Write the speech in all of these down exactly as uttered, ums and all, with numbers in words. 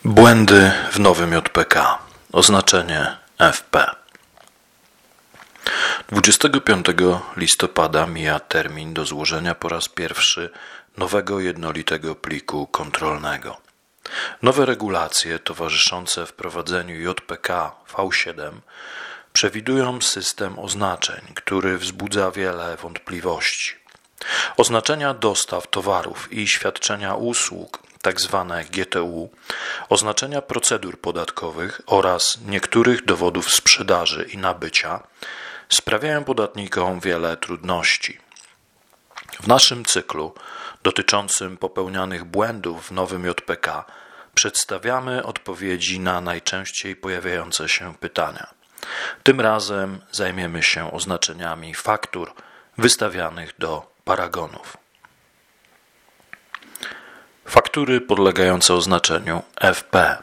Błędy w nowym J P K. Oznaczenie F P. dwudziestego piątego listopada mija termin do złożenia po raz pierwszy nowego jednolitego pliku kontrolnego. Nowe regulacje towarzyszące wprowadzeniu J P K V siedem przewidują system oznaczeń, który wzbudza wiele wątpliwości. Oznaczenia dostaw towarów i świadczenia usług, tzw. G T U, oznaczenia procedur podatkowych oraz niektórych dowodów sprzedaży i nabycia sprawiają podatnikom wiele trudności. W naszym cyklu dotyczącym popełnianych błędów w nowym J P K przedstawiamy odpowiedzi na najczęściej pojawiające się pytania. Tym razem zajmiemy się oznaczeniami faktur wystawianych do paragonów. Faktury podlegające oznaczeniu F P.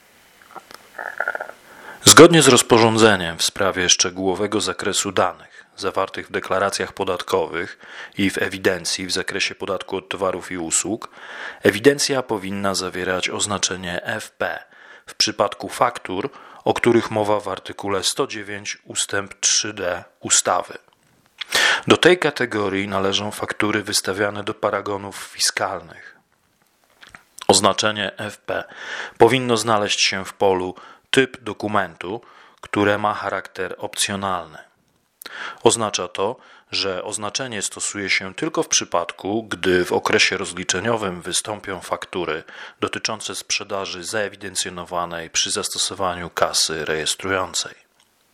Zgodnie z rozporządzeniem w sprawie szczegółowego zakresu danych zawartych w deklaracjach podatkowych i w ewidencji w zakresie podatku od towarów i usług, ewidencja powinna zawierać oznaczenie F P w przypadku faktur, o których mowa w artykule sto dziewięć ustęp trzy d ustawy. Do tej kategorii należą faktury wystawiane do paragonów fiskalnych. Oznaczenie F P powinno znaleźć się w polu typ dokumentu, które ma charakter opcjonalny. Oznacza to, że oznaczenie stosuje się tylko w przypadku, gdy w okresie rozliczeniowym wystąpią faktury dotyczące sprzedaży zaewidencjonowanej przy zastosowaniu kasy rejestrującej.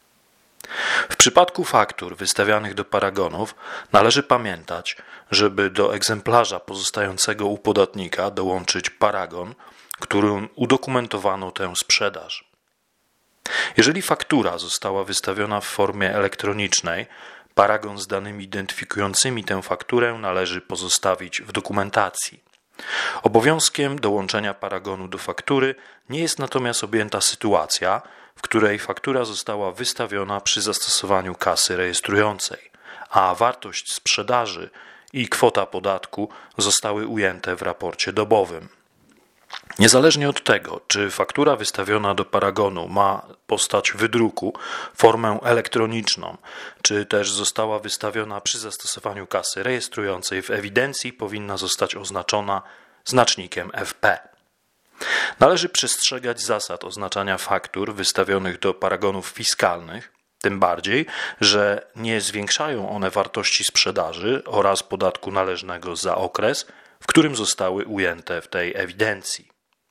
W przypadku faktur wystawianych do paragonów należy pamiętać, żeby do egzemplarza pozostającego u podatnika dołączyć paragon, którym udokumentowano tę sprzedaż. Jeżeli faktura została wystawiona w formie elektronicznej, paragon z danymi identyfikującymi tę fakturę należy pozostawić w dokumentacji. Obowiązkiem dołączenia paragonu do faktury nie jest natomiast objęta sytuacja, w której faktura została wystawiona przy zastosowaniu kasy rejestrującej, a wartość sprzedaży i kwota podatku zostały ujęte w raporcie dobowym. Niezależnie od tego, czy faktura wystawiona do paragonu ma postać wydruku, formę elektroniczną, czy też została wystawiona przy zastosowaniu kasy rejestrującej, w ewidencji powinna zostać oznaczona znacznikiem F P. Należy przestrzegać zasad oznaczania faktur wystawionych do paragonów fiskalnych, tym bardziej, że nie zwiększają one wartości sprzedaży oraz podatku należnego za okres, w którym zostały ujęte w tej ewidencji.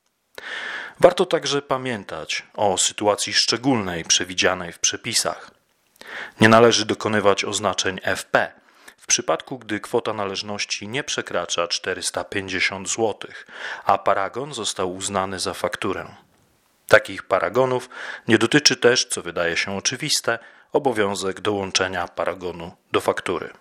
Warto także pamiętać o sytuacji szczególnej przewidzianej w przepisach. Nie należy dokonywać oznaczeń F P w przypadku, gdy kwota należności nie przekracza czterysta pięćdziesiąt złotych, a paragon został uznany za fakturę. Takich paragonów nie dotyczy też, co wydaje się oczywiste, obowiązek dołączenia paragonu do faktury.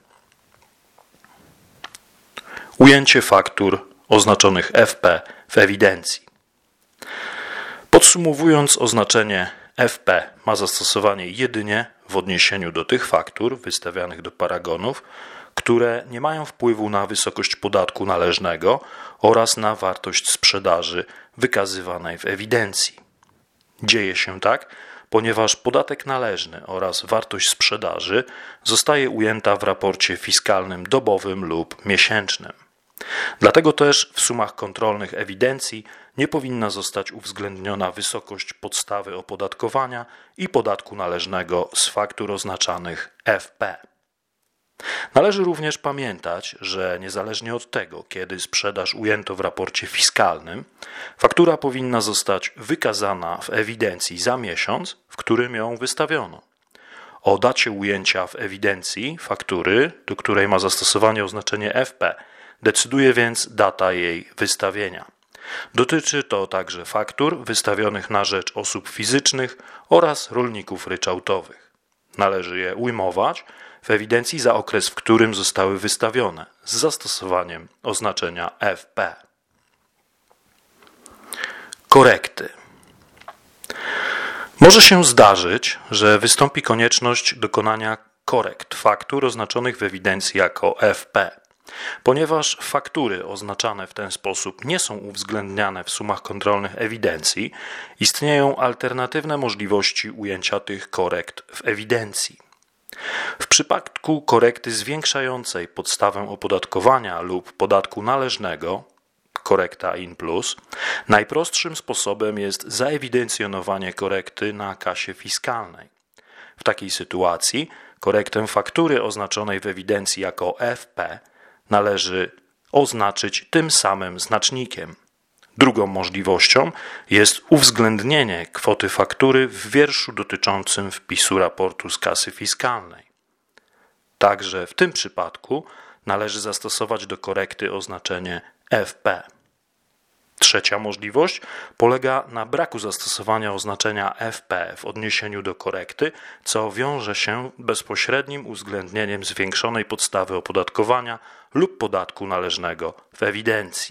Ujęcie faktur oznaczonych F P w ewidencji. Podsumowując, oznaczenie F P ma zastosowanie jedynie w odniesieniu do tych faktur wystawianych do paragonów, które nie mają wpływu na wysokość podatku należnego oraz na wartość sprzedaży wykazywanej w ewidencji. Dzieje się tak, ponieważ podatek należny oraz wartość sprzedaży zostaje ujęta w raporcie fiskalnym dobowym lub miesięcznym. Dlatego też w sumach kontrolnych ewidencji nie powinna zostać uwzględniona wysokość podstawy opodatkowania i podatku należnego z faktur oznaczanych F P. Należy również pamiętać, że niezależnie od tego, kiedy sprzedaż ujęto w raporcie fiskalnym, faktura powinna zostać wykazana w ewidencji za miesiąc, w którym ją wystawiono. O dacie ujęcia w ewidencji faktury, do której ma zastosowanie oznaczenie F P, decyduje więc data jej wystawienia. Dotyczy to także faktur wystawionych na rzecz osób fizycznych oraz rolników ryczałtowych. Należy je ujmować w ewidencji za okres, w którym zostały wystawione, z zastosowaniem oznaczenia F P. Korekty. Może się zdarzyć, że wystąpi konieczność dokonania korekt faktur oznaczonych w ewidencji jako F P. Ponieważ faktury oznaczane w ten sposób nie są uwzględniane w sumach kontrolnych ewidencji, istnieją alternatywne możliwości ujęcia tych korekt w ewidencji. W przypadku korekty zwiększającej podstawę opodatkowania lub podatku należnego, korekta in plus, najprostszym sposobem jest zaewidencjonowanie korekty na kasie fiskalnej. W takiej sytuacji korektę faktury oznaczonej w ewidencji jako F P należy oznaczyć tym samym znacznikiem. Drugą możliwością jest uwzględnienie kwoty faktury w wierszu dotyczącym wpisu raportu z kasy fiskalnej. Także w tym przypadku należy zastosować do korekty oznaczenie F P. Trzecia możliwość polega na braku zastosowania oznaczenia F P w odniesieniu do korekty, co wiąże się bezpośrednim uwzględnieniem zwiększonej podstawy opodatkowania lub podatku należnego w ewidencji.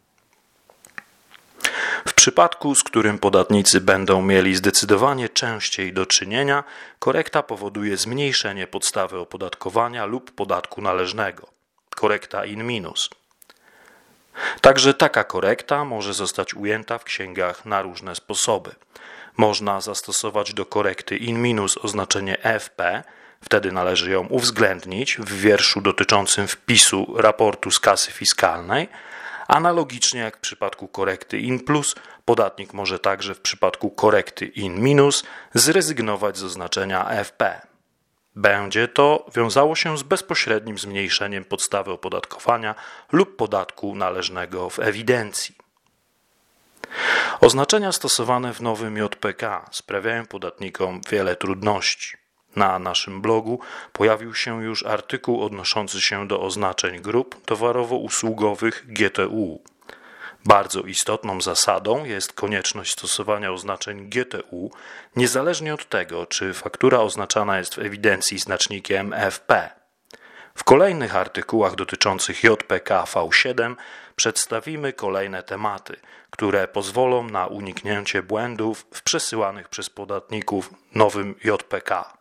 W przypadku, z którym podatnicy będą mieli zdecydowanie częściej do czynienia, korekta powoduje zmniejszenie podstawy opodatkowania lub podatku należnego. Korekta in minus. Także taka korekta może zostać ujęta w księgach na różne sposoby. Można zastosować do korekty in minus oznaczenie F P, wtedy należy ją uwzględnić w wierszu dotyczącym wpisu raportu z kasy fiskalnej. Analogicznie jak w przypadku korekty in plus, podatnik może także w przypadku korekty in minus zrezygnować z oznaczenia F P. Będzie to wiązało się z bezpośrednim zmniejszeniem podstawy opodatkowania lub podatku należnego w ewidencji. Oznaczenia stosowane w nowym J P K sprawiają podatnikom wiele trudności. Na naszym blogu pojawił się już artykuł odnoszący się do oznaczeń grup towarowo-usługowych G T U. Bardzo istotną zasadą jest konieczność stosowania oznaczeń G T U niezależnie od tego, czy faktura oznaczana jest w ewidencji znacznikiem F P. W kolejnych artykułach dotyczących J P K V siedem przedstawimy kolejne tematy, które pozwolą na uniknięcie błędów w przesyłanych przez podatników nowym J P K.